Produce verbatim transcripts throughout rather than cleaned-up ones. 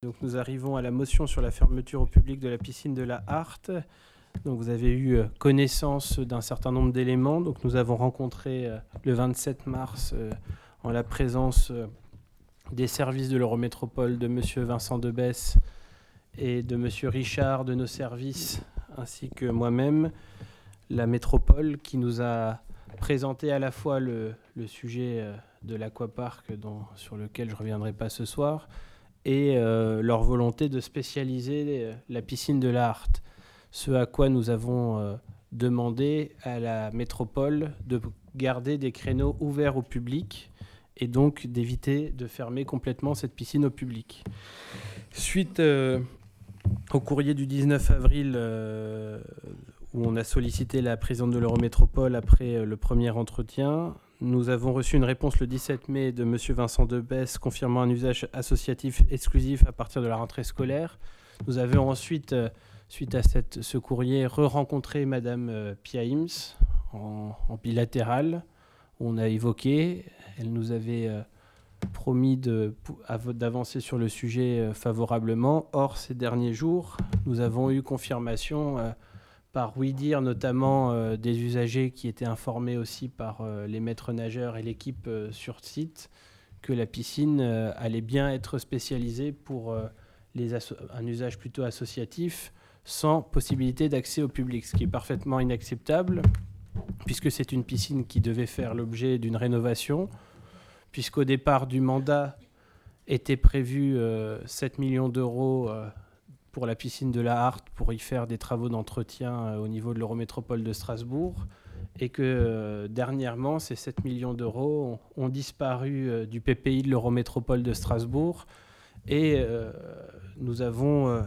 Donc nous arrivons à la motion sur la fermeture au public de la piscine de la Hart. Donc vous avez eu connaissance d'un certain nombre d'éléments. Donc nous avons rencontré le vingt-sept mars en la présence des services de l'Eurométropole de monsieur Vincent Debesse et de monsieur Richard de nos services, ainsi que moi-même, la métropole qui nous a présenté à la fois le, le sujet de l'aquapark dont, sur lequel je ne reviendrai pas ce soir, et euh, leur volonté de spécialiser la piscine de la Hart. Ce à quoi nous avons euh, demandé à la métropole de garder des créneaux ouverts au public et donc d'éviter de fermer complètement cette piscine au public. Suite euh, au courrier du dix-neuf avril, euh, où on a sollicité la présidente de l'Eurométropole après euh, le premier entretien, nous avons reçu une réponse le dix-sept mai de monsieur Vincent Debesse confirmant un usage associatif exclusif à partir de la rentrée scolaire. Nous avons ensuite, euh, suite à cette, ce courrier, re-rencontré madame euh, Pia Ims en, en bilatéral, où on a évoqué. Elle nous avait euh, promis de, d'avancer sur le sujet euh, favorablement. Or, ces derniers jours, nous avons eu confirmation euh, par oui-dire notamment euh, des usagers qui étaient informés aussi par euh, les maîtres nageurs et l'équipe euh, sur site, que la piscine euh, allait bien être spécialisée pour euh, les asso- un usage plutôt associatif, sans possibilité d'accès au public, ce qui est parfaitement inacceptable, puisque c'est une piscine qui devait faire l'objet d'une rénovation, puisqu'au départ du mandat était prévu euh, sept millions d'euros euh, pour la piscine de la Hart, pour y faire des travaux d'entretien euh, au niveau de l'Eurométropole de Strasbourg, et que euh, dernièrement, ces sept millions d'euros ont, ont disparu euh, du P P I de l'Eurométropole de Strasbourg, et euh, nous avons euh,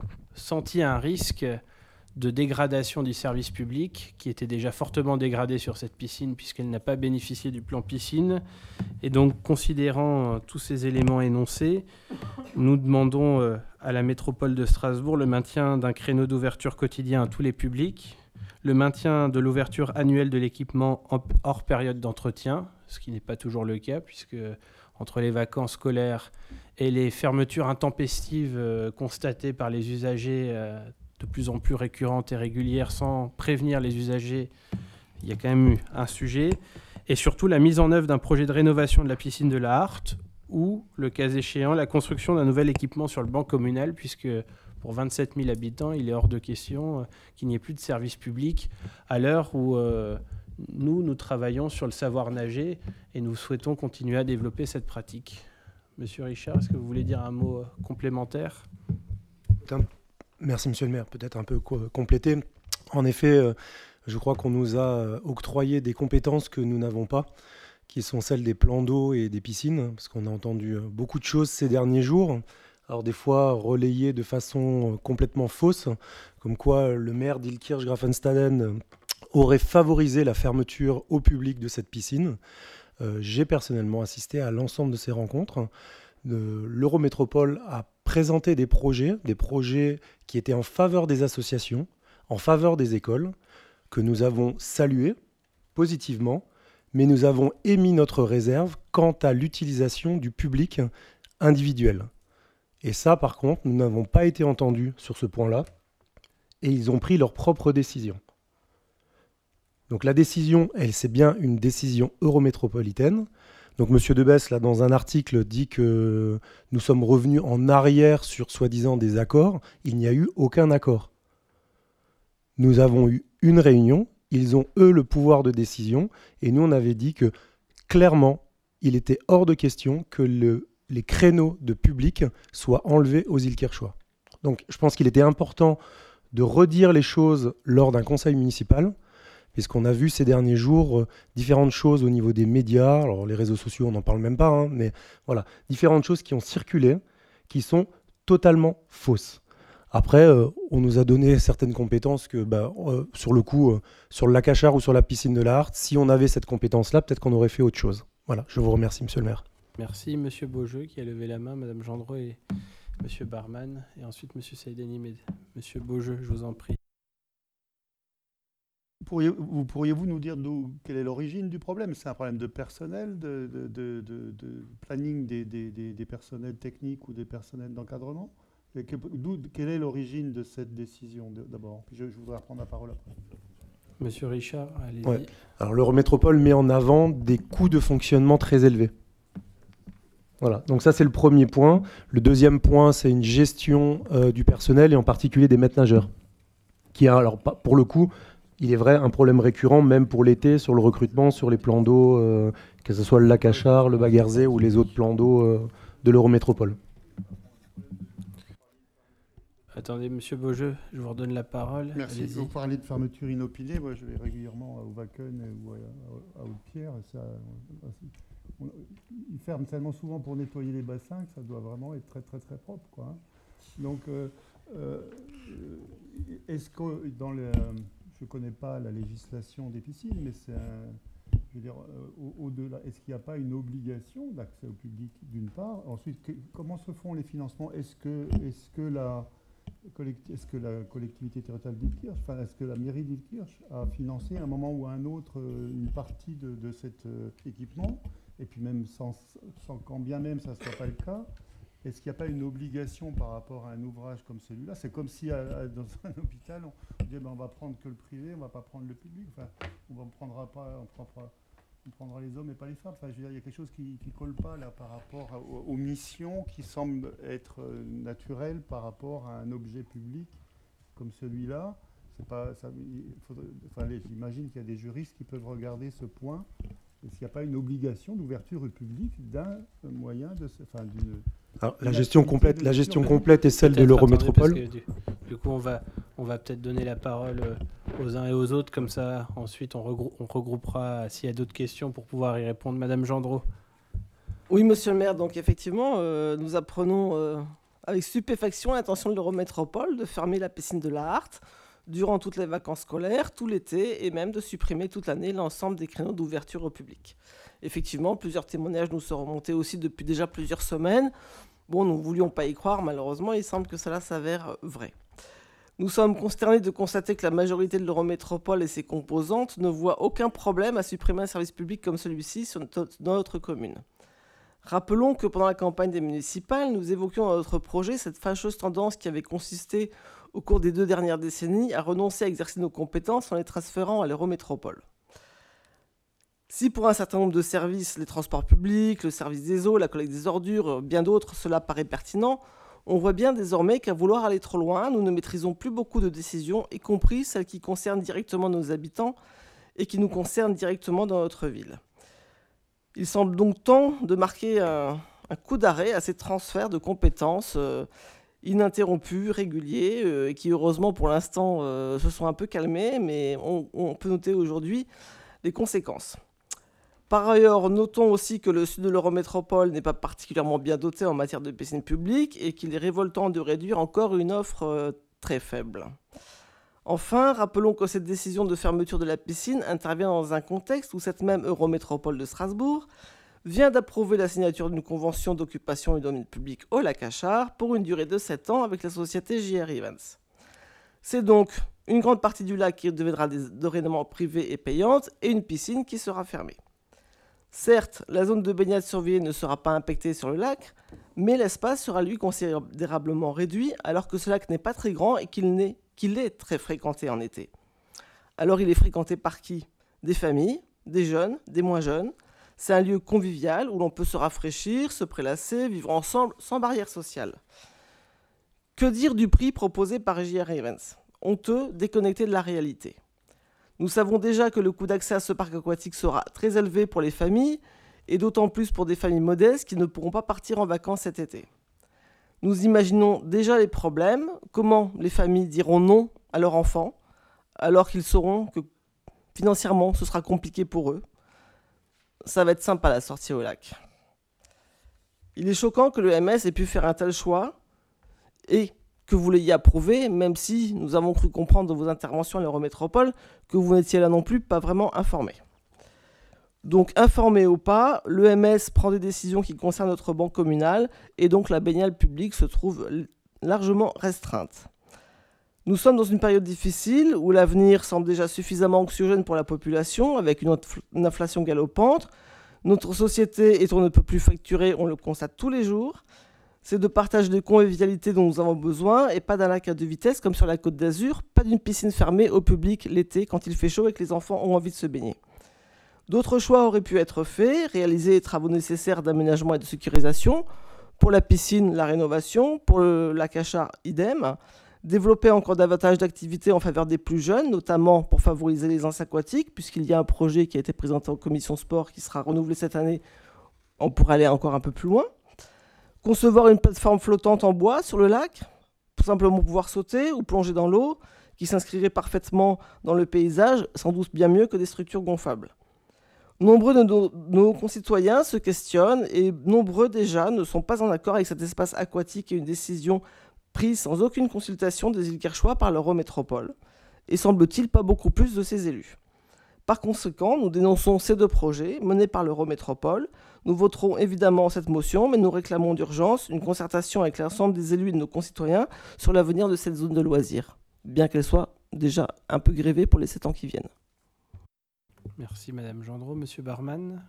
senti un risque de dégradation du service public, qui était déjà fortement dégradé sur cette piscine, puisqu'elle n'a pas bénéficié du plan piscine. Et donc, considérant euh, tous ces éléments énoncés, nous demandons euh, à la métropole de Strasbourg le maintien d'un créneau d'ouverture quotidien à tous les publics, le maintien de l'ouverture annuelle de l'équipement en, hors période d'entretien, ce qui n'est pas toujours le cas, puisque entre les vacances scolaires et les fermetures intempestives euh, constatées par les usagers euh, de plus en plus récurrentes et régulières sans prévenir les usagers, il y a quand même eu un sujet. Et surtout la mise en œuvre d'un projet de rénovation de la piscine de la Hart, ou, le cas échéant, la construction d'un nouvel équipement sur le banc communal, puisque pour vingt-sept mille habitants, il est hors de question euh, qu'il n'y ait plus de service public à l'heure où euh, nous, nous travaillons sur le savoir nager et nous souhaitons continuer à développer cette pratique. Monsieur Richard, est-ce que vous voulez dire un mot euh, complémentaire ? Merci, monsieur le maire. Peut-être un peu co- compléter. En effet, euh, je crois qu'on nous a octroyé des compétences que nous n'avons pas, qui sont celles des plans d'eau et des piscines, parce qu'on a entendu beaucoup de choses ces derniers jours. Alors des fois relayées de façon complètement fausse, comme quoi le maire d'Ilkirch-Graffenstaden aurait favorisé la fermeture au public de cette piscine. Euh, j'ai personnellement assisté à l'ensemble de ces rencontres. Euh, L'Eurométropole a présenté des projets, des projets qui étaient en faveur des associations, en faveur des écoles, que nous avons salués positivement, mais nous avons émis notre réserve quant à l'utilisation du public individuel. Et ça, par contre, nous n'avons pas été entendus sur ce point-là, et ils ont pris leur propre décision. Donc la décision, elle, c'est bien une décision eurométropolitaine. Donc M. Debesse, là, dans un article, dit que nous sommes revenus en arrière sur soi-disant des accords. Il n'y a eu aucun accord. Nous avons eu une réunion, ils ont eux le pouvoir de décision, et nous on avait dit que clairement, il était hors de question que le, les créneaux de public soient enlevés aux Ilkirchois. Donc je pense qu'il était important de redire les choses lors d'un conseil municipal, puisqu'on a vu ces derniers jours euh, différentes choses au niveau des médias, alors les réseaux sociaux on n'en parle même pas, hein, mais voilà, différentes choses qui ont circulé, qui sont totalement fausses. Après, euh, on nous a donné certaines compétences que, bah, euh, sur le coup, euh, sur le lac Achard ou sur la piscine de la Hart, si on avait cette compétence-là, peut-être qu'on aurait fait autre chose. Voilà, je vous remercie, monsieur le maire. Merci, monsieur Beaujeu, qui a levé la main, madame Gendreau et monsieur Barman, et ensuite monsieur Saïdani. Monsieur Beaujeu, je vous en prie. Pourriez, vous pourriez-vous nous dire d'où, quelle est l'origine du problème? C'est un problème de personnel, de, de, de, de- de planning des, des, des- des personnels techniques ou des personnels d'encadrement? Et que- d'où- quelle est l'origine de cette décision de- d'abord? Puis je, je voudrais prendre la parole après. Monsieur Richard, allez-y. Ouais. Alors l'Eurométropole met en avant des coûts de fonctionnement très élevés. Voilà, donc ça c'est le premier point. Le deuxième point, c'est une gestion euh, du personnel et en particulier des maîtres nageurs. Qui a, alors pour le coup, il est vrai, un problème récurrent, même pour l'été, sur le recrutement, sur les plans d'eau, euh, que ce soit le lac Achard, le Baguerzé ou les autres plans d'eau euh, de l'Eurométropole. Attendez, monsieur Beaujeu, je vous redonne la parole. Merci. Allez-y. Vous parlez de fermeture inopinée. Moi, je vais régulièrement au Wacken ou à, à Haute-Pierre. Ça, on- ils ferment tellement souvent pour nettoyer les bassins que ça doit vraiment être très, très, très propre, quoi, hein. Donc, euh, euh, est-ce que dans le... Je ne connais pas la législation des piscines, mais c'est un... Je veux dire, euh, au- au-delà, est-ce qu'il n'y a pas une obligation d'accès au public, d'une part? Ensuite, que- comment se font les financements? Est-ce que, est-ce que la... Collect- Est-ce que la collectivité territoriale d'Ilkirch, enfin, est-ce que la mairie d'Ilkirch a financé à un moment ou à un autre euh, une partie de, de cet euh, équipement? Et puis même sans, sans quand bien même ça ne soit pas le cas, est-ce qu'il n'y a pas une obligation par rapport à un ouvrage comme celui-là? C'est comme si à- à- dans un hôpital, on, on disait ben, on va prendre que le privé, on ne va pas prendre le public. Enfin, on ne prendra pas, on prendra, on prendra les hommes et pas les femmes. Enfin, je veux dire, il y a quelque chose qui ne colle pas là par rapport à- aux, aux missions qui semblent être euh, naturelles par rapport à un objet public comme celui-là. C'est pas, ça, il faudrait, enfin, les- j'imagine qu'il y a des juristes qui peuvent regarder ce point. Est-ce qu'il n'y a pas une obligation d'ouverture au public d'un moyen de, ce- enfin, d'une Alors, la Une gestion activité complète, de la gestion gestion complète est celle de Peut-être, attendez, l'Eurométropole. parce que Du, du coup, on va, on va peut-être donner la parole euh, aux uns et aux autres, comme ça, ensuite, on, regrou- on regroupera s'il y a d'autres questions pour pouvoir y répondre. Madame Gendreau. Oui, monsieur le maire, donc effectivement, euh, nous apprenons euh, avec stupéfaction l'intention de l'Eurométropole de fermer la piscine de la Harte durant toutes les vacances scolaires, tout l'été, et même de supprimer toute l'année l'ensemble des créneaux d'ouverture au public. Effectivement, plusieurs témoignages nous sont remontés aussi depuis déjà plusieurs semaines. Bon, nous ne voulions pas y croire, malheureusement, il semble que cela s'avère vrai. Nous sommes consternés de constater que la majorité de l'Eurométropole et ses composantes ne voient aucun problème à supprimer un service public comme celui-ci sur notre- dans notre commune. Rappelons que pendant la campagne des municipales, nous évoquions dans notre projet cette fâcheuse tendance qui avait consisté au cours des deux dernières décennies à renoncer à exercer nos compétences en les transférant à l'Eurométropole. Si pour un certain nombre de services, les transports publics, le service des eaux, la collecte des ordures, bien d'autres, cela paraît pertinent, on voit bien désormais qu'à vouloir aller trop loin, nous ne maîtrisons plus beaucoup de décisions, y compris celles qui concernent directement nos habitants et qui nous concernent directement dans notre ville. Il semble donc temps de marquer un, un coup d'arrêt à ces transferts de compétences euh, ininterrompus, réguliers, euh, et qui heureusement pour l'instant euh, se sont un peu calmés, mais on, on peut noter aujourd'hui les conséquences. Par ailleurs, notons aussi que le sud de l'Eurométropole n'est pas particulièrement bien doté en matière de piscine publique et qu'il est révoltant de réduire encore une offre euh, très faible. Enfin, rappelons que cette décision de fermeture de la piscine intervient dans un contexte où cette même Eurométropole de Strasbourg vient d'approuver la signature d'une convention d'occupation du domaine public au lac Achard pour une durée de sept ans avec la société J R Events. C'est donc une grande partie du lac qui deviendra dorénavant privée et payante et une piscine qui sera fermée. Certes, la zone de baignade surveillée ne sera pas impactée sur le lac, mais l'espace sera lui considérablement réduit alors que ce lac n'est pas très grand et qu'il n'est qu'il est très fréquenté en été. Alors il est fréquenté par qui? Des familles, des jeunes, des moins jeunes. C'est un lieu convivial où l'on peut se rafraîchir, se prélasser, vivre ensemble sans barrière sociale. Que dire du prix proposé par J R Events? Honteux, déconnecté de la réalité. Nous savons déjà que le coût d'accès à ce parc aquatique sera très élevé pour les familles, et d'autant plus pour des familles modestes qui ne pourront pas partir en vacances cet été. Nous imaginons déjà les problèmes, comment les familles diront non à leurs enfants, alors qu'ils sauront que financièrement ce sera compliqué pour eux. Ça va être sympa la sortie au lac. Il est choquant que le M S ait pu faire un tel choix, et que vous l'ayez approuvé, même si nous avons cru comprendre de vos interventions à l'Eurométropole que vous n'étiez là non plus pas vraiment informé. Donc, informé ou pas, l'E M S prend des décisions qui concernent notre banque communale et donc la baignade publique se trouve largement restreinte. Nous sommes dans une période difficile où l'avenir semble déjà suffisamment anxiogène pour la population, avec une, infl- une inflation galopante. Notre société est on ne peut plus facturer, on le constate tous les jours. C'est de partage de convivialité dont nous avons besoin et pas d'un lac à deux vitesses comme sur la Côte d'Azur, pas d'une piscine fermée au public l'été quand il fait chaud et que les enfants ont envie de se baigner. D'autres choix auraient pu être faits, réaliser les travaux nécessaires d'aménagement et de sécurisation. Pour la piscine, la rénovation. Pour le lac Achard, idem. Développer encore davantage d'activités en faveur des plus jeunes, notamment pour favoriser les anciens aquatiques, puisqu'il y a un projet qui a été présenté en commission sport qui sera renouvelé cette année. On pourrait aller encore un peu plus loin. Concevoir une plateforme flottante en bois sur le lac, tout simplement pouvoir sauter ou plonger dans l'eau, qui s'inscrirait parfaitement dans le paysage, sans doute bien mieux que des structures gonflables. Nombreux de nos, nos concitoyens se questionnent et nombreux déjà ne sont pas en accord avec cet espace aquatique et une décision prise sans aucune consultation des îles Kerchois par l'Eurométropole, et semble-t-il pas beaucoup plus de ses élus. Par conséquent, nous dénonçons ces deux projets menés par l'Eurométropole. Nous voterons évidemment cette motion, mais nous réclamons d'urgence une concertation avec l'ensemble des élus et de nos concitoyens sur l'avenir de cette zone de loisirs, bien qu'elle soit déjà un peu grévée pour les sept ans qui viennent. Merci Madame Gendreau. Monsieur Barman.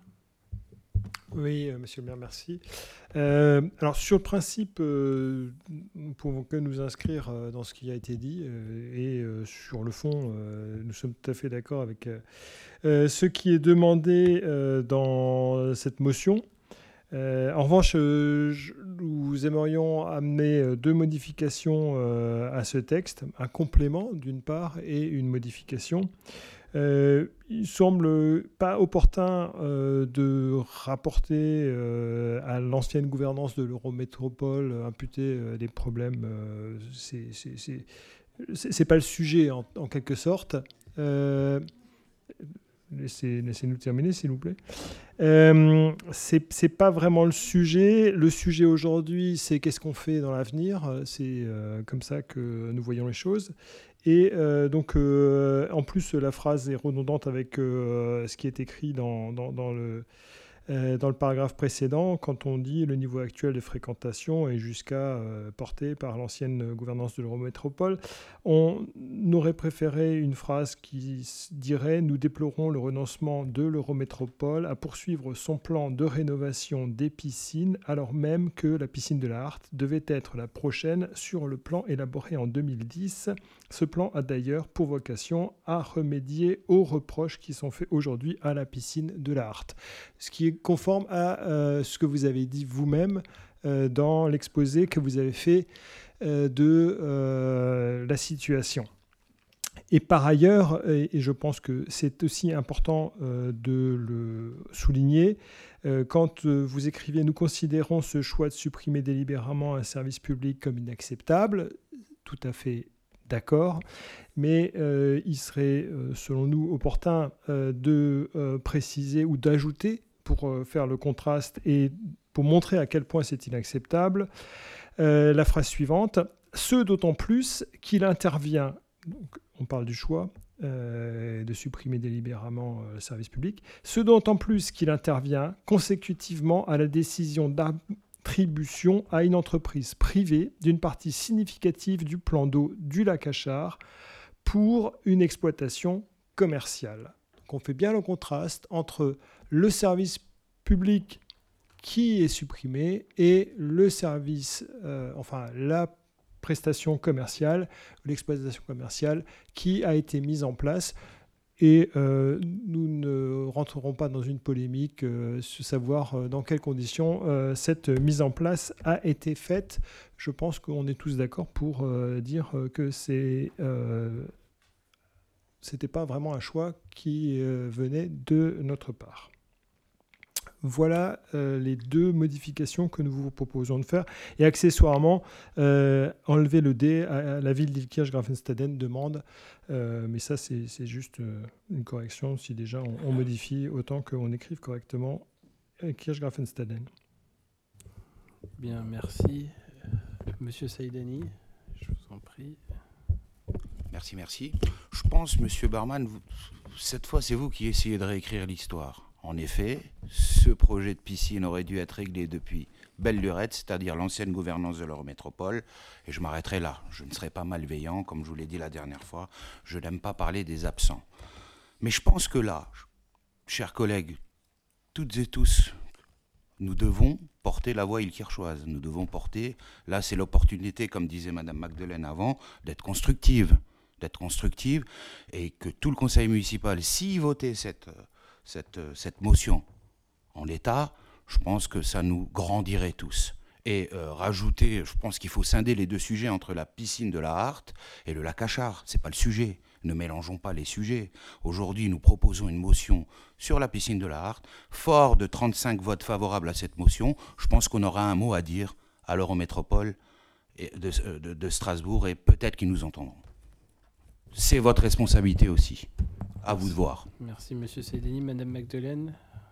Oui, euh, Monsieur le maire, merci. Euh, alors sur le principe, euh, nous ne pouvons que nous inscrire euh, dans ce qui a été dit euh, et euh, sur le fond, euh, nous sommes tout à fait d'accord avec euh, euh, ce qui est demandé euh, dans cette motion. Euh, en revanche, euh, je, nous aimerions amener euh, deux modifications euh, à ce texte, un complément d'une part et une modification. Euh, il semble pas opportun euh, de rapporter euh, à l'ancienne gouvernance de l'Eurométropole, imputer euh, des problèmes. Euh, c'est, c'est, c'est, c'est, c'est pas le sujet en, en quelque sorte. Euh, laissez, laissez-nous terminer, s'il vous plaît. Euh, c'est, c'est pas vraiment le sujet. Le sujet aujourd'hui, c'est qu'est-ce qu'on fait dans l'avenir. C'est euh, comme ça que nous voyons les choses. Et euh, donc, euh, en plus, la phrase est redondante avec euh, ce qui est écrit dans, dans, dans, le, euh, dans le paragraphe précédent, quand on dit le niveau actuel de fréquentation est jusqu'à euh, porté par l'ancienne gouvernance de l'Eurométropole. On aurait préféré une phrase qui dirait « Nous déplorons le renoncement de l'Eurométropole à poursuivre son plan de rénovation des piscines, alors même que la piscine de la Hart devait être la prochaine sur le plan élaboré en deux mille dix. Ce plan a d'ailleurs pour vocation à remédier aux reproches qui sont faits aujourd'hui à la piscine de la Hart. » Ce qui est conforme à euh, ce que vous avez dit vous-même euh, dans l'exposé que vous avez fait euh, de euh, la situation. Et par ailleurs, et, et je pense que c'est aussi important euh, de le souligner, euh, quand euh, vous écrivez « Nous considérons ce choix de supprimer délibérément un service public comme inacceptable », tout à fait d'accord, mais euh, il serait, euh, selon nous, opportun euh, de euh, préciser ou d'ajouter, pour euh, faire le contraste et pour montrer à quel point c'est inacceptable, euh, la phrase suivante, « Ce d'autant plus qu'il intervient », donc on parle du choix euh, de supprimer délibérément euh, le service public, « ce d'autant plus qu'il intervient consécutivement à la décision d'attribution à une entreprise privée d'une partie significative du plan d'eau du lac Achard pour une exploitation commerciale. » Donc on fait bien le contraste entre le service public qui est supprimé et le service, euh, enfin la prestation commerciale, l'exploitation commerciale qui a été mise en place. Et euh, nous ne rentrerons pas dans une polémique euh, sur savoir euh, dans quelles conditions euh, cette mise en place a été faite. Je pense qu'on est tous d'accord pour euh, dire que c'est, euh, c'était pas vraiment un choix qui euh, venait de notre part. Voilà euh, les deux modifications que nous vous proposons de faire. Et accessoirement, euh, enlever le D à, à la ville d'Ilkirch-Grafenstaden demande. Euh, mais ça, c'est, c'est juste euh, une correction si déjà on, on modifie autant qu'on écrive correctement Ilkirch-Grafenstaden. Bien, merci. Monsieur Saïdani, je vous en prie. Merci, merci. Je pense, Monsieur Barman, vous, cette fois, c'est vous qui essayez de réécrire l'histoire. En effet, ce projet de piscine aurait dû être réglé depuis belle lurette, c'est-à-dire l'ancienne gouvernance de l'Eurométropole. Et je m'arrêterai là. Je ne serai pas malveillant, comme je vous l'ai dit la dernière fois. Je n'aime pas parler des absents. Mais je pense que là, chers collègues, toutes et tous, nous devons porter la voix ilkirchoise. Nous devons porter, là c'est l'opportunité, comme disait Madame Magdeleine avant, d'être constructive, d'être constructive, et que tout le conseil municipal, s'il votait cette, cette, cette motion en l'état, je pense que ça nous grandirait tous. Et euh, rajouter, je pense qu'il faut scinder les deux sujets entre la piscine de la Hart et le lac Achard. C'est pas le sujet. Ne mélangeons pas les sujets. Aujourd'hui, nous proposons une motion sur la piscine de la Hart. Fort de trente-cinq votes favorables à cette motion, je pense qu'on aura un mot à dire à l'Eurométropole de, de, de Strasbourg, et peut-être qu'ils nous entendront. C'est votre responsabilité aussi. À vous de voir. Merci, Monsieur Sedeni. Madame Magdeleine.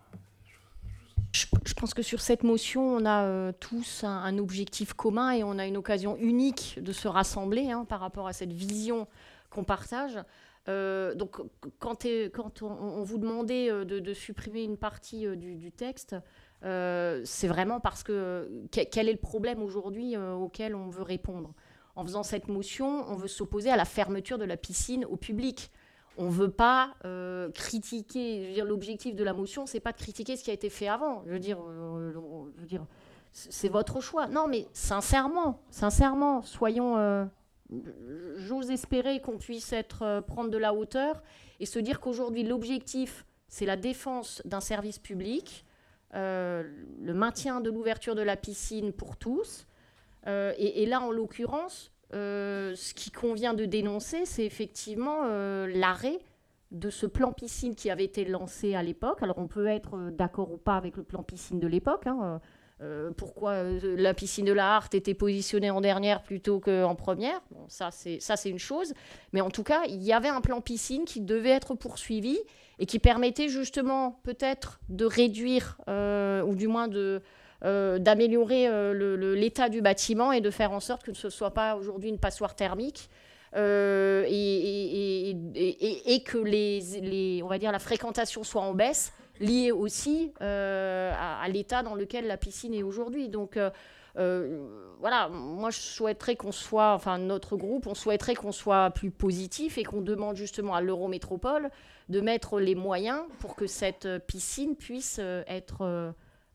Je, je pense que sur cette motion, on a euh, tous un, un objectif commun et on a une occasion unique de se rassembler hein, par rapport à cette vision qu'on partage. Euh, donc, quand, quand on, on vous demandait de, de supprimer une partie euh, du, du texte, euh, c'est vraiment parce que quel est le problème aujourd'hui euh, auquel on veut répondre. En faisant cette motion, on veut s'opposer à la fermeture de la piscine au public. On ne veut pas euh, critiquer. Je veux dire, l'objectif de la motion, c'est pas de critiquer ce qui a été fait avant. Je veux dire, euh, je veux dire c'est votre choix. Non, mais sincèrement, sincèrement, soyons... Euh, j'ose espérer qu'on puisse être, euh, prendre de la hauteur et se dire qu'aujourd'hui, l'objectif, c'est la défense d'un service public, euh, le maintien de l'ouverture de la piscine pour tous. Euh, et, et là, en l'occurrence, euh, ce qui convient de dénoncer, c'est effectivement euh, l'arrêt de ce plan piscine qui avait été lancé à l'époque. Alors, on peut être d'accord ou pas avec le plan piscine de l'époque, hein, Euh, pourquoi euh, la piscine de la Hart était positionnée en dernière plutôt qu'en première. Bon, ça, c'est, ça, c'est une chose. Mais en tout cas, il y avait un plan piscine qui devait être poursuivi et qui permettait justement peut-être de réduire euh, ou du moins de, euh, d'améliorer euh, le, le, l'état du bâtiment et de faire en sorte que ce ne soit pas aujourd'hui une passoire thermique. Euh, et, et, et, et, et que les, les, on va dire, la fréquentation soit en baisse, liée aussi euh, à, à l'état dans lequel la piscine est aujourd'hui. Donc euh, euh, voilà, moi je souhaiterais qu'on soit, enfin notre groupe, on souhaiterait qu'on soit plus positif et qu'on demande justement à l'Eurométropole de mettre les moyens pour que cette piscine puisse être... Euh,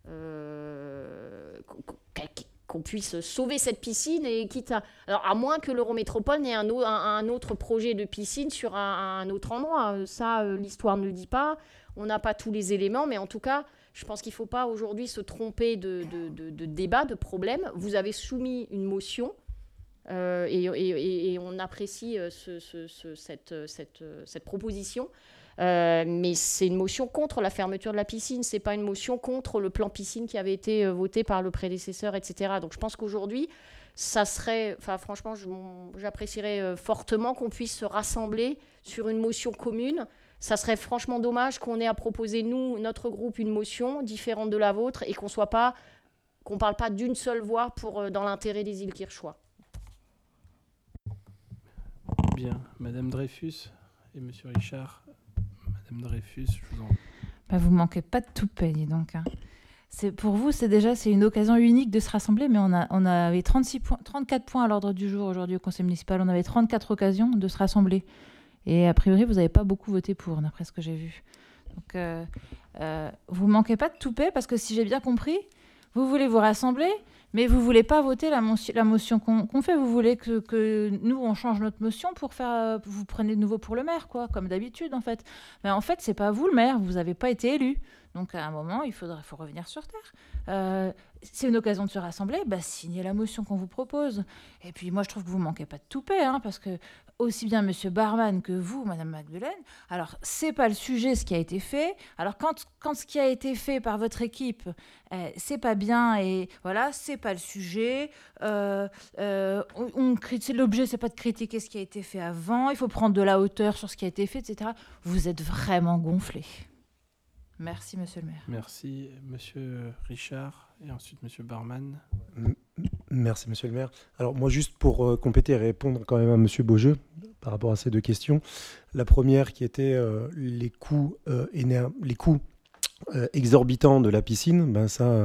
euh, qu'on puisse sauver cette piscine, et quitte à... Alors, à moins que l'Eurométropole n'ait un, o- un, un autre projet de piscine sur un, un autre endroit. Ça, euh, l'histoire ne le dit pas. On n'a pas tous les éléments, mais en tout cas, je pense qu'il ne faut pas aujourd'hui se tromper de, de, de, de débat, de problème. Vous avez soumis une motion euh, et, et, et on apprécie ce, ce, ce, cette, cette, cette proposition. Euh, mais c'est une motion contre la fermeture de la piscine, c'est pas une motion contre le plan piscine qui avait été euh, voté par le prédécesseur, et cetera. Donc je pense qu'aujourd'hui, ça serait, enfin franchement, je, j'apprécierais euh, fortement qu'on puisse se rassembler sur une motion commune. Ça serait franchement dommage qu'on ait à proposer, nous, notre groupe, une motion différente de la vôtre et qu'on soit pas, qu'on parle pas d'une seule voix pour, euh, dans l'intérêt des Ilkirchois. Bien, Madame Dreyfus et Monsieur Richard. Madame Dreyfus, je vous en... Bah, vous manquez pas de toupet, dis donc. Hein. C'est, pour vous, c'est déjà c'est une occasion unique de se rassembler, mais on, a, on avait trente-six points, trente-quatre points à l'ordre du jour aujourd'hui au conseil municipal. On avait trente-quatre occasions de se rassembler. Et a priori, vous n'avez pas beaucoup voté pour, d'après ce que j'ai vu. Donc, euh, euh, vous manquez pas de toupet, parce que si j'ai bien compris, vous voulez vous rassembler, mais vous ne voulez pas voter la, motion, la motion qu'on, qu'on fait. Vous voulez que, que nous, on change notre motion pour faire... Vous prenez de nouveau pour le maire, quoi, comme d'habitude, en fait. Mais en fait, ce n'est pas vous le maire, vous n'avez pas été élu. Donc, à un moment, il faudra, faut revenir sur Terre. Euh, c'est une occasion de se rassembler, bah, signez la motion qu'on vous propose. Et puis, moi, je trouve que vous ne manquez pas de toupet, hein, parce que aussi bien M. Barman que vous, Mme Magdeleine, alors, ce n'est pas le sujet, ce qui a été fait. Alors, quand, quand ce qui a été fait par votre équipe, euh, ce n'est pas bien, et voilà, ce n'est pas le sujet. Euh, euh, on, on, l'objet, ce n'est pas de critiquer ce qui a été fait avant. Il faut prendre de la hauteur sur ce qui a été fait, et cetera. Vous êtes vraiment gonflé. Merci, monsieur le maire. Merci, monsieur Richard, et ensuite monsieur Barman. Merci, monsieur le maire. Alors, moi, juste pour euh, compléter et répondre quand même à monsieur Beaujeu par rapport à ces deux questions. La première qui était euh, les coûts, euh, éner- les coûts euh, exorbitants de la piscine, ben ça, euh,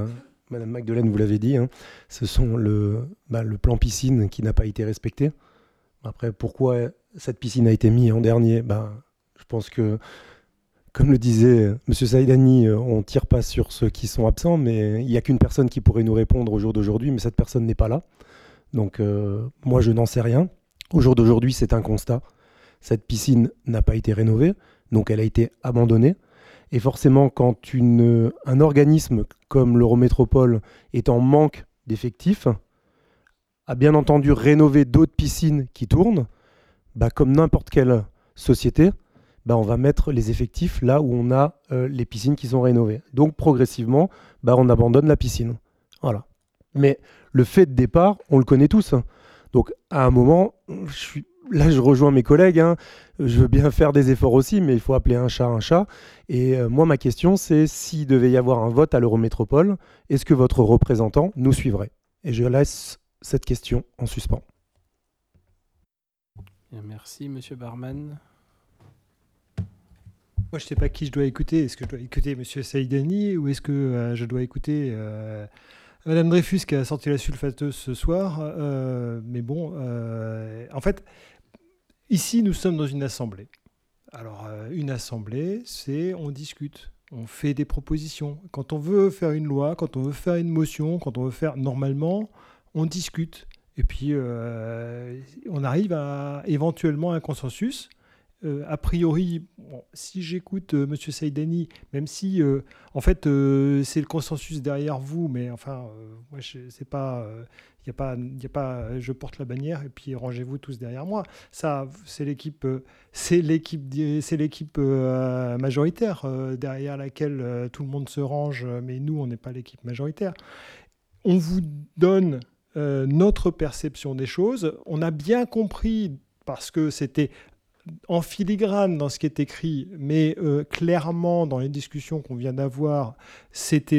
Madame Magdelaine, vous l'avez dit, hein, ce sont le, bah, le plan piscine qui n'a pas été respecté. Après, pourquoi cette piscine a été mise en dernier? bah, Je pense que, comme le disait M. Saïdani, on ne tire pas sur ceux qui sont absents, mais il n'y a qu'une personne qui pourrait nous répondre au jour d'aujourd'hui, mais cette personne n'est pas là. Donc, euh, moi, je n'en sais rien. Au jour d'aujourd'hui, c'est un constat. Cette piscine n'a pas été rénovée, donc elle a été abandonnée. Et forcément, quand une, un organisme comme l'Eurométropole est en manque d'effectifs, a bien entendu rénover d'autres piscines qui tournent, bah, comme n'importe quelle société, bah, on va mettre les effectifs là où on a euh, les piscines qui sont rénovées. Donc progressivement, bah, on abandonne la piscine. Voilà. Mais le fait de départ, on le connaît tous. Donc à un moment, je suis... là je rejoins mes collègues, hein. Je veux bien faire des efforts aussi, mais il faut appeler un chat un chat. Et euh, moi, ma question, c'est s'il devait y avoir un vote à l'Eurométropole, est-ce que votre représentant nous suivrait? Et je laisse cette question en suspens. Bien, merci, Monsieur Barman. Moi, je ne sais pas qui je dois écouter. Est-ce que je dois écouter M. Saïdani ou est-ce que euh, je dois écouter euh, Madame Dreyfus qui a sorti la sulfateuse ce soir euh, Mais bon, euh, en fait, ici, nous sommes dans une assemblée. Alors, euh, une assemblée, c'est on discute, on fait des propositions. Quand on veut faire une loi, quand on veut faire une motion, quand on veut faire normalement, on discute. Et puis, euh, on arrive à éventuellement un consensus. Euh, a priori, bon, si j'écoute euh, M. Saïdani, même si, euh, en fait, euh, c'est le consensus derrière vous, mais enfin, euh, moi, je, c'est pas, euh, y a pas, y a pas, je porte la bannière et puis rangez-vous tous derrière moi. Ça, c'est l'équipe, euh, c'est l'équipe, c'est l'équipe euh, majoritaire euh, derrière laquelle euh, tout le monde se range, mais nous, on n'est pas l'équipe majoritaire. On vous donne euh, notre perception des choses. On a bien compris parce que c'était en filigrane dans ce qui est écrit, mais euh, clairement dans les discussions qu'on vient d'avoir, c'était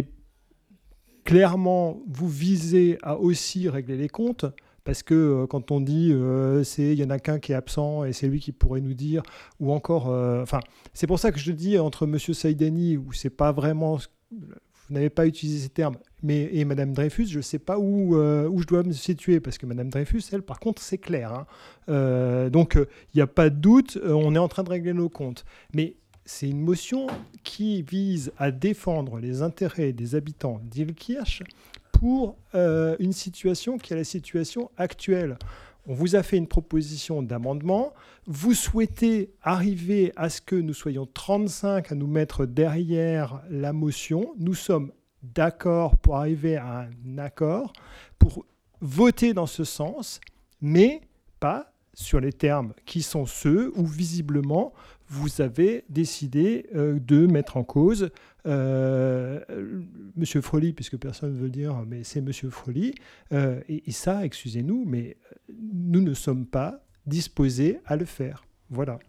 clairement vous visez à aussi régler les comptes, parce que euh, quand on dit euh, c'est il y en a qu'un qui est absent et c'est lui qui pourrait nous dire, ou encore, enfin, euh, c'est pour ça que je dis entre M. Saïdani où c'est pas vraiment, vous n'avez pas utilisé ces termes, mais et Madame Dreyfus, je ne sais pas où, euh, où je dois me situer, parce que Madame Dreyfus, elle, par contre, c'est clair. Hein. Euh, donc, il euh, n'y a pas de doute, euh, on est en train de régler nos comptes. Mais c'est une motion qui vise à défendre les intérêts des habitants d'Illkirch pour euh, une situation qui est la situation actuelle. On vous a fait une proposition d'amendement. Vous souhaitez arriver à ce que nous soyons trente-cinq à nous mettre derrière la motion. Nous sommes d'accord pour arriver à un accord, pour voter dans ce sens, mais pas sur les termes qui sont ceux où visiblement vous avez décidé euh, de mettre en cause euh, Monsieur Froli, puisque personne ne veut dire, mais c'est Monsieur Froli. Euh, et, et ça, excusez-nous, mais nous ne sommes pas disposés à le faire. Voilà.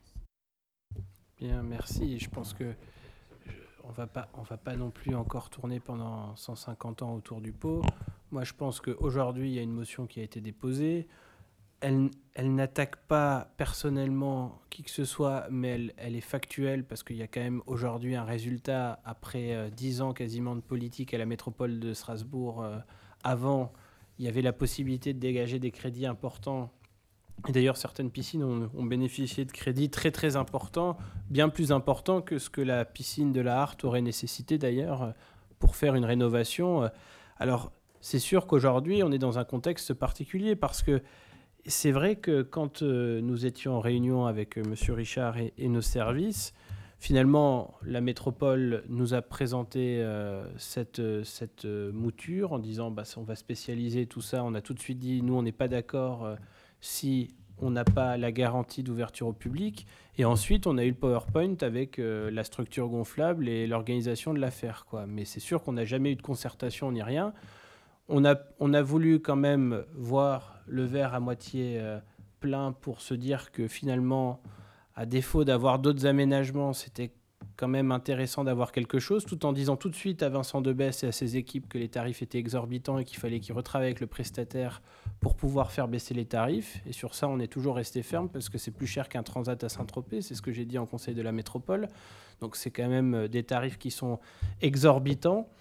Bien, merci. Je pense que je, on va pas, on va pas non plus encore tourner pendant cent cinquante ans autour du pot. Moi, je pense qu'aujourd'hui, il y a une motion qui a été déposée. Elle, elle n'attaque pas personnellement qui que ce soit, mais elle, elle est factuelle parce qu'il y a quand même aujourd'hui un résultat après euh, dix ans quasiment de politique à la métropole de Strasbourg. Euh, avant, il y avait la possibilité de dégager des crédits importants. Et d'ailleurs, certaines piscines ont, ont bénéficié de crédits très très importants, bien plus importants que ce que la piscine de la Hart aurait nécessité d'ailleurs pour faire une rénovation. Alors, c'est sûr qu'aujourd'hui, on est dans un contexte particulier parce que c'est vrai que quand euh, nous étions en réunion avec euh, M. Richard et, et nos services, finalement, la métropole nous a présenté euh, cette, cette euh, mouture en disant bah, on va spécialiser tout ça. On a tout de suite dit, nous, on n'est pas d'accord euh, si on n'a pas la garantie d'ouverture au public. Et ensuite, on a eu le PowerPoint avec euh, la structure gonflable et l'organisation de l'affaire, quoi. Mais c'est sûr qu'on n'a jamais eu de concertation ni rien. On a, on a voulu quand même voir le verre à moitié euh, plein pour se dire que finalement, à défaut d'avoir d'autres aménagements, c'était quand même intéressant d'avoir quelque chose, tout en disant tout de suite à Vincent Debesse et à ses équipes que les tarifs étaient exorbitants et qu'il fallait qu'ils retravaillent avec le prestataire pour pouvoir faire baisser les tarifs. Et sur ça, on est toujours resté ferme parce que c'est plus cher qu'un transat à Saint-Tropez, c'est ce que j'ai dit en conseil de la métropole. Donc c'est quand même des tarifs qui sont exorbitants.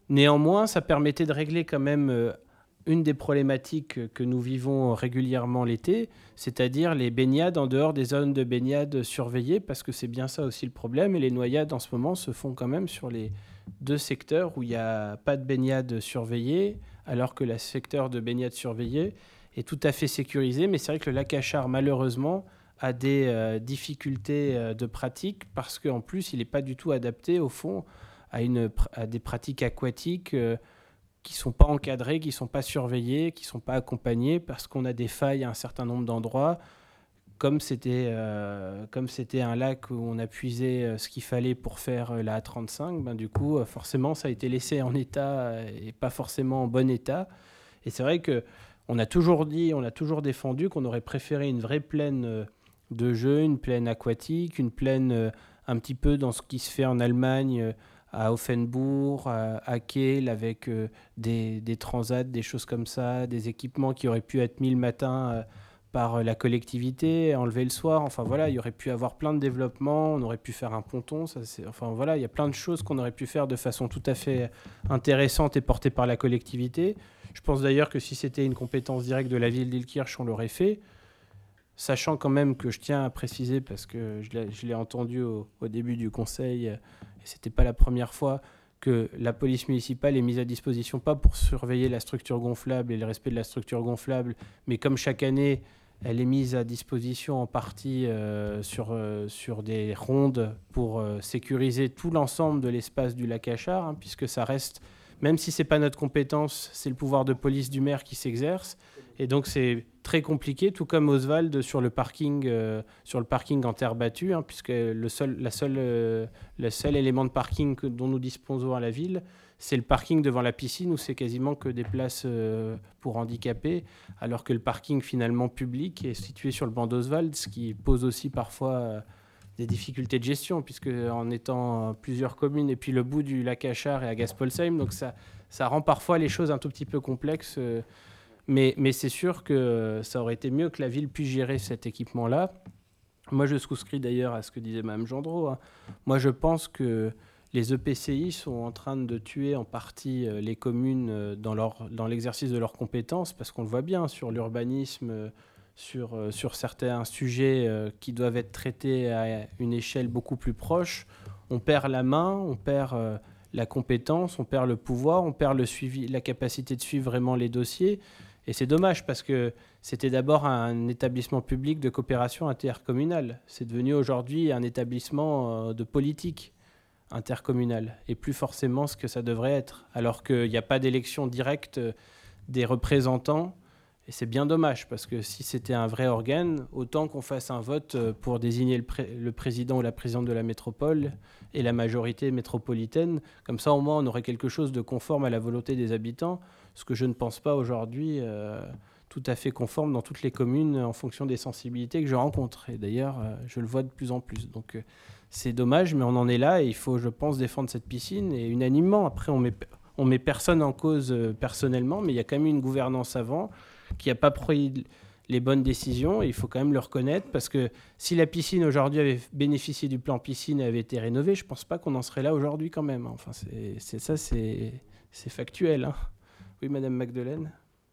Néanmoins, ça permettait de régler quand même euh, une des problématiques que nous vivons régulièrement l'été, c'est-à-dire les baignades en dehors des zones de baignade surveillées, parce que c'est bien ça aussi le problème. Et les noyades en ce moment se font quand même sur les deux secteurs où il n'y a pas de baignade surveillée, alors que le secteur de baignade surveillée est tout à fait sécurisé. Mais c'est vrai que le lac Achard, malheureusement, a des euh, difficultés euh, de pratique, parce qu'en plus, il n'est pas du tout adapté, au fond, à, une, à des pratiques aquatiques euh, qui ne sont pas encadrées, qui ne sont pas surveillées, qui ne sont pas accompagnées, parce qu'on a des failles à un certain nombre d'endroits. Comme c'était, euh, comme c'était un lac où on a puisé euh, ce qu'il fallait pour faire euh, la A trente-cinq, ben, du coup, euh, forcément, ça a été laissé en état euh, et pas forcément en bon état. Et c'est vrai qu'on a toujours dit, on a toujours défendu qu'on aurait préféré une vraie plaine euh, de jeu, une plaine aquatique, une plaine euh, un petit peu dans ce qui se fait en Allemagne, euh, à Offenbourg, à, à Kehl, avec euh, des, des transats, des choses comme ça, des équipements qui auraient pu être mis le matin euh, par la collectivité, enlevés le soir. Enfin voilà, il y aurait pu avoir plein de développements, on aurait pu faire un ponton. Ça, c'est, enfin voilà, il y a plein de choses qu'on aurait pu faire de façon tout à fait intéressante et portée par la collectivité. Je pense d'ailleurs que si c'était une compétence directe de la ville d'Illkirch, on l'aurait fait. Sachant quand même que je tiens à préciser, parce que je l'ai, je l'ai entendu au, au début du conseil, et ce n'était pas la première fois, que la police municipale est mise à disposition, pas pour surveiller la structure gonflable et le respect de la structure gonflable, mais comme chaque année, elle est mise à disposition en partie euh, sur, euh, sur des rondes pour euh, sécuriser tout l'ensemble de l'espace du lac Achard, hein, puisque ça reste, même si ce n'est pas notre compétence, c'est le pouvoir de police du maire qui s'exerce. Et donc c'est très compliqué, tout comme Oswald sur le parking, euh, sur le parking en terre battue, hein, puisque le seul, la seule, euh, le seul élément de parking que, dont nous disposons à la ville, c'est le parking devant la piscine, où c'est quasiment que des places euh, pour handicapés, alors que le parking finalement public est situé sur le banc d'Oswald, ce qui pose aussi parfois euh, des difficultés de gestion, puisque en étant plusieurs communes, et puis le bout du lac Achard est à Gaspolsheim, donc ça, ça rend parfois les choses un tout petit peu complexes. Euh, Mais, mais c'est sûr que ça aurait été mieux que la ville puisse gérer cet équipement-là. Moi, je souscris d'ailleurs à ce que disait Mme Gendreau. Hein. Moi, je pense que les E P C I sont en train de tuer en partie les communes dans, leur, dans l'exercice de leurs compétences, parce qu'on le voit bien sur l'urbanisme, sur, sur certains sujets qui doivent être traités à une échelle beaucoup plus proche. On perd la main, on perd la compétence, on perd le pouvoir, on perd le suivi, la capacité de suivre vraiment les dossiers. Et c'est dommage, parce que c'était d'abord un établissement public de coopération intercommunale. C'est devenu aujourd'hui un établissement de politique intercommunale, et plus forcément ce que ça devrait être, alors qu'il n'y a pas d'élection directe des représentants. Et c'est bien dommage, parce que si c'était un vrai organe, autant qu'on fasse un vote pour désigner le, pré- le président ou la présidente de la métropole et la majorité métropolitaine. Comme ça, au moins, on aurait quelque chose de conforme à la volonté des habitants, ce que je ne pense pas aujourd'hui euh, tout à fait conforme dans toutes les communes en fonction des sensibilités que je rencontre. Et d'ailleurs, euh, je le vois de plus en plus. Donc euh, c'est dommage, mais on en est là, et il faut, je pense, défendre cette piscine, et unanimement. Après, on met, on met personne en cause euh, personnellement, mais il y a quand même une gouvernance avant qui n'a pas pris les bonnes décisions, et il faut quand même le reconnaître, parce que si la piscine aujourd'hui avait bénéficié du plan piscine et avait été rénovée, je ne pense pas qu'on en serait là aujourd'hui quand même. Enfin, c'est, c'est ça, c'est, c'est factuel. Hein. Oui, Madame Magdeleine.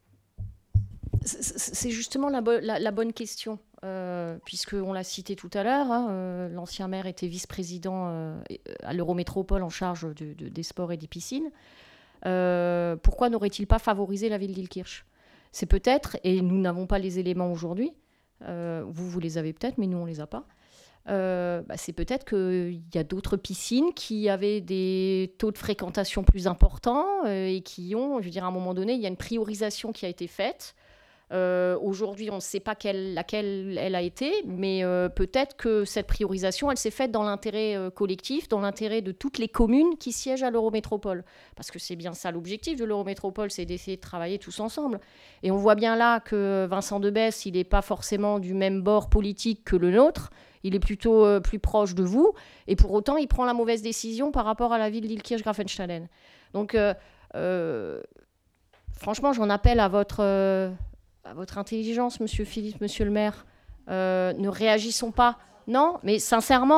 C'est justement la, bo- la, la bonne question, euh, puisqu'on l'a cité tout à l'heure, hein, euh, l'ancien maire était vice-président euh, à l'Eurométropole en charge de, de, des sports et des piscines. Euh, pourquoi n'aurait-il pas favorisé la ville d'Illkirch ? C'est peut-être, et nous n'avons pas les éléments aujourd'hui, euh, vous, vous les avez peut-être, mais nous, on ne les a pas. Euh, bah c'est peut-être qu'il y a d'autres piscines qui avaient des taux de fréquentation plus importants euh, et qui ont, je veux dire, à un moment donné, il y a une priorisation qui a été faite. Euh, aujourd'hui, on ne sait pas quelle, laquelle elle a été, mais euh, peut-être que cette priorisation, elle s'est faite dans l'intérêt euh, collectif, dans l'intérêt de toutes les communes qui siègent à l'Eurométropole. Parce que c'est bien ça l'objectif de l'Eurométropole, c'est d'essayer de travailler tous ensemble. Et on voit bien là que Vincent Debesse, il n'est pas forcément du même bord politique que le nôtre, il est plutôt euh, plus proche de vous, et pour autant, il prend la mauvaise décision par rapport à la ville d'Illkirch-Grafenstaden. Donc, euh, euh, franchement, j'en appelle à votre... Euh, à votre intelligence, monsieur Philippe, monsieur le maire, euh, ne réagissons pas. Non, mais sincèrement,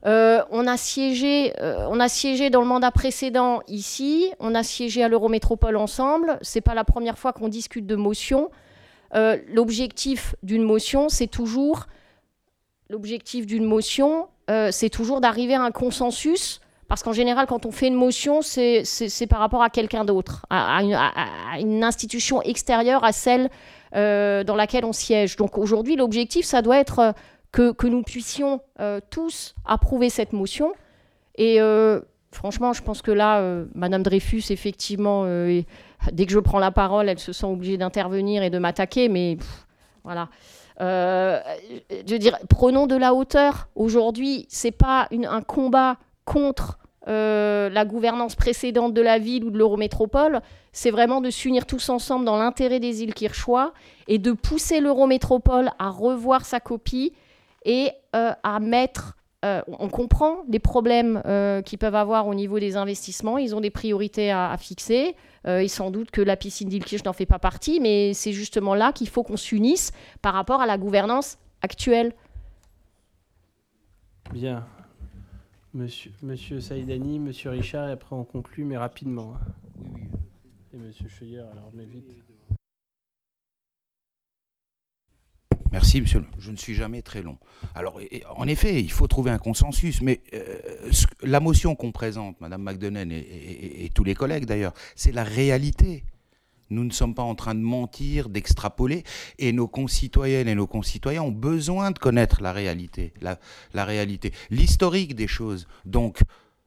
Euh, on a siégé, euh, on a siégé dans le mandat précédent ici, on a siégé à l'Eurométropole ensemble. C'est pas la première fois qu'on discute de motion. Euh, l'objectif d'une motion, c'est toujours, l'objectif d'une motion, euh, c'est toujours d'arriver à un consensus. Parce qu'en général, quand on fait une motion, c'est, c'est, c'est par rapport à quelqu'un d'autre, à, à, une, à, à une institution extérieure à celle euh, dans laquelle on siège. Donc aujourd'hui, l'objectif, ça doit être euh, que, que nous puissions euh, tous approuver cette motion. Et euh, franchement, je pense que là, euh, Madame Dreyfus, effectivement, euh, dès que je prends la parole, elle se sent obligée d'intervenir et de m'attaquer. Mais pff, voilà. Euh, je veux dire, prenons de la hauteur. Aujourd'hui, c'est pas une, un combat contre euh, la gouvernance précédente de la ville ou de l'Eurométropole, c'est vraiment de s'unir tous ensemble dans l'intérêt des îles Kirchois et de pousser l'Eurométropole à revoir sa copie et euh, à mettre... Euh, on comprend les problèmes euh, qu'ils peuvent avoir au niveau des investissements, ils ont des priorités à, à fixer, euh, et sans doute que la piscine d'Île-Kirch n'en fait pas partie, mais c'est justement là qu'il faut qu'on s'unisse par rapport à la gouvernance actuelle. Bien. Monsieur, Monsieur Saïdani, Monsieur Richard, et après on conclut, mais rapidement. Oui, oui. Et Monsieur Scheuer, alors mais vite. Merci, monsieur. Je ne suis jamais très long. Alors, en effet, il faut trouver un consensus, mais euh, la motion qu'on présente, Madame Magdeleine et, et, et tous les collègues d'ailleurs, c'est la réalité. Nous ne sommes pas en train de mentir, d'extrapoler, et nos concitoyennes et nos concitoyens ont besoin de connaître la réalité, la, la réalité, l'historique des choses. Donc,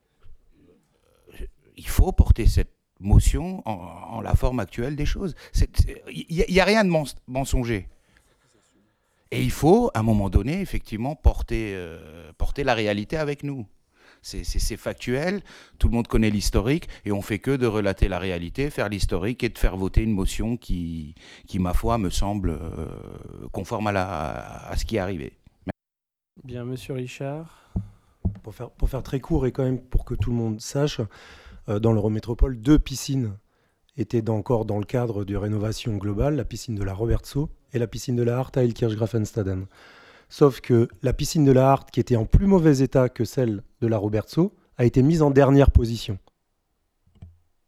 il faut porter cette motion en, en la forme actuelle des choses. Il n'y a, a rien de mensonger. Et il faut, à un moment donné, effectivement, porter, euh, porter la réalité avec nous. C'est, c'est, c'est factuel, tout le monde connaît l'historique, et on ne fait que de relater la réalité, faire l'historique et de faire voter une motion qui, qui ma foi, me semble euh, conforme à, la, à ce qui est arrivé. Bien, Monsieur Richard. Pour faire, pour faire très court et quand même pour que tout le monde sache, euh, dans l'Eurométropole, deux piscines étaient encore dans le cadre de rénovation globale, la piscine de la Robertsau et la piscine de la Hart à Ilkirch-Grafenstaden. Sauf que la piscine de la Hart, qui était en plus mauvais état que celle de la Robertsau, a été mise en dernière position. Pourquoi ?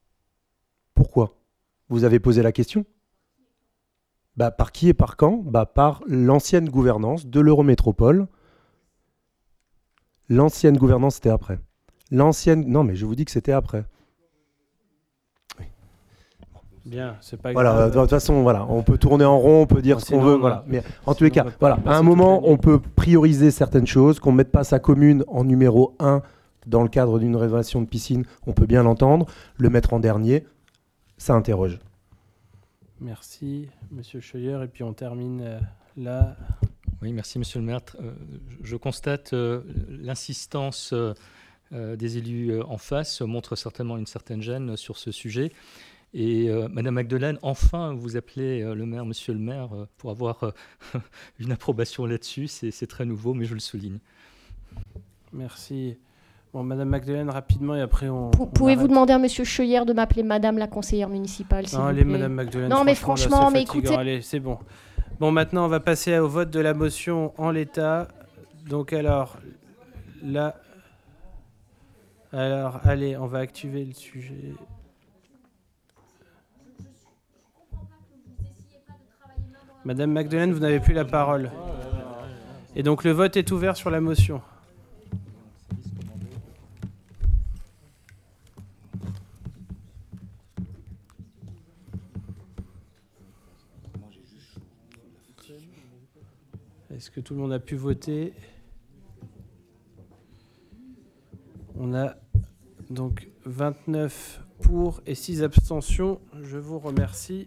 Vous avez posé la question ? Bah, par qui et par quand ? Bah, par l'ancienne gouvernance de l'Eurométropole. L'ancienne gouvernance, c'était après. L'ancienne... Non, mais je vous dis que c'était après. Bien, c'est pas voilà, grave. de toute façon, voilà, on peut tourner en rond, on peut dire non, ce qu'on veut, voilà. Mais en tous les cas, voilà, à un moment, on peut prioriser certaines choses, qu'on ne mette pas sa commune en numéro un dans le cadre d'une rénovation de piscine, on peut bien l'entendre. Le mettre en dernier, ça interroge. Merci, Monsieur Scheuer, et puis on termine euh, là. Oui, merci, Monsieur le maire. Euh, je constate euh, l'insistance euh, des élus euh, en face montre certainement une certaine gêne sur ce sujet. Et euh, Madame Magdeleine, enfin, vous appelez euh, le maire, Monsieur le maire, euh, pour avoir euh, une approbation là-dessus. C'est, c'est très nouveau, mais je le souligne. Merci. Bon, Madame Magdeleine, rapidement, et après on... P- on Pouvez-vous arrête. demander à Monsieur Scheuer de m'appeler Madame la conseillère municipale, s'il Non, vous allez, plaît. Madame Magdeleine. Non, mais franchement, franchement, là, mais c'est fatigant. écoutez... Allez, c'est bon. Bon, maintenant, on va passer au vote de la motion en l'état. Donc, alors, là... Alors, allez, on va activer le sujet... Madame Magdeleine, vous n'avez plus la parole. Et donc le vote est ouvert sur la motion. Est-ce que tout le monde a pu voter ? On a donc vingt-neuf pour et six abstentions. Je vous remercie.